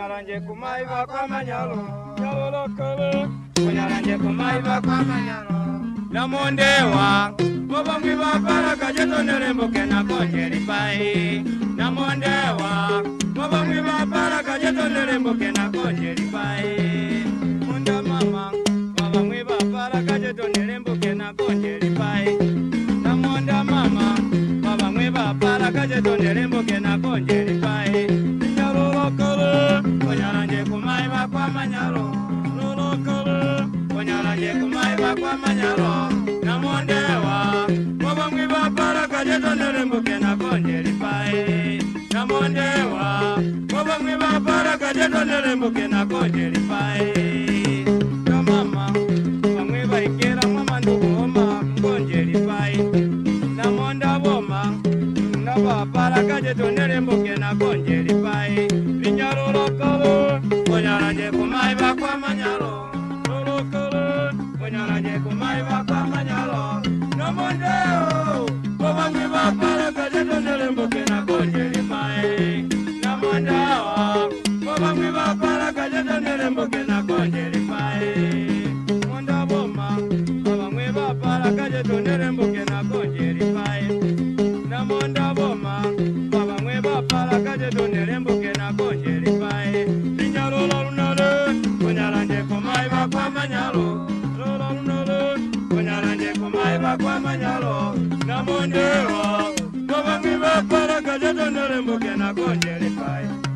Konyaranje kumaiva kwa manyalo, nyalo kale. Konyaranje kumaiva kwa manyalo. Namondewa, boba mwiva para kajeto nerembo kena konjeri pai. Namondewa, boba mwiva para kajeto nerembo kena konjeri pai. Munda mama, boba mwiva para kajeto nerembo kena konjeri pai. Namonda mama, boba mwiva para kajeto nerembo kena konjeri pai. Nyalo kale, konyaranje kumaiva kwa manyalo. Lolo kale, konyaranje kumaiva kwa manyalo. Namondewa, boba mwiva para kajeto nerembo kena konjeri pai. Namondewa, boba mwiva para kajeto nerembo kena konjeri pai. Yo mama, boba mwiva ikera mama nduguoma konjeri pai. Namonda boma, naba para kajeto nerembo kena konjeri pai. Linyaro lokalo, konyaranje kumaiva kwa manyalo. Lolo kalo, konyaranje kumaiva kwa manyalo. Namondeo, boba mwiva para kajeto nerembo kena konjeri pai. Namondawa, boba mwiva para kajeto nerembo kena konjeri pai. Monda boma, boba mwiva para kajeto nerembo kena konjeri pai. Namonda boma, boba mwiva para kajeto nerembo kena konjeri pai. Linyalo lunale, konyaranje kumaiva kwa manyalo. Lolo lunale, konyaranje kumaiva kwa manyalo. Namondewa, boba mwiva para kajeto nerembo kena konjeri pai.